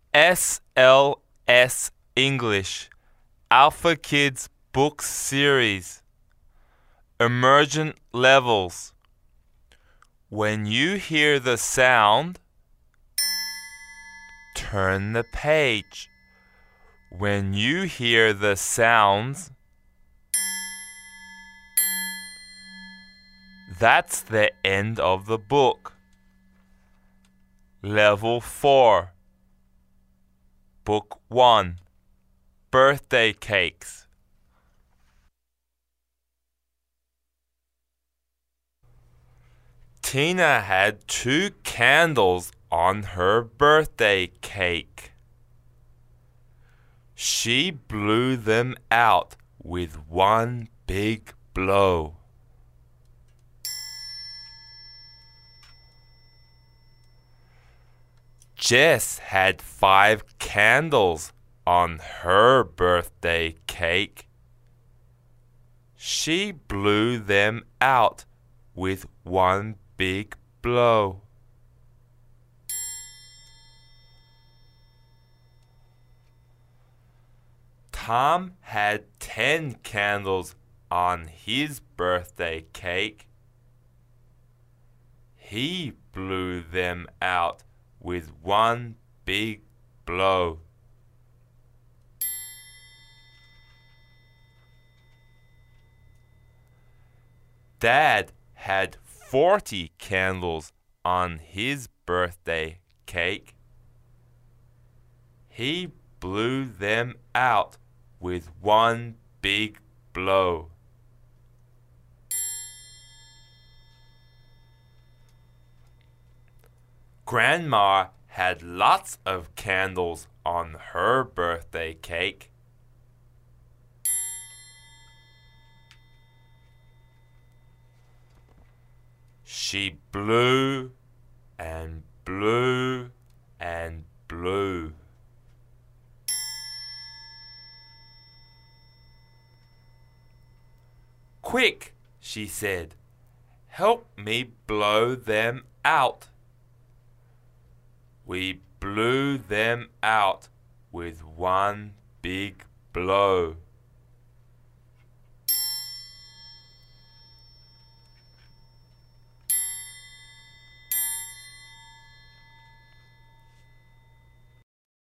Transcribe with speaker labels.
Speaker 1: SLS English Alpha Kids Book Series Emergent Levels. When you hear the sound, turn the page. When you hear the sounds, that's the end of the book. Level 4. Book 1. Birthday Cakes. Tina had 2 candles on her birthday cake. She blew them out with one big blow. Jess had 5 candles on her birthday cake. She blew them out with one big blow. Tom had 10 candles on his birthday cake. He blew them out with one big blow. Dad had 40 candles on his birthday cake. He blew them out with one big blow. Grandma had lots of candles on her birthday cake. She blew and blew and blew. "Quick," she said, "help me blow them out." We blew them out with one big blow.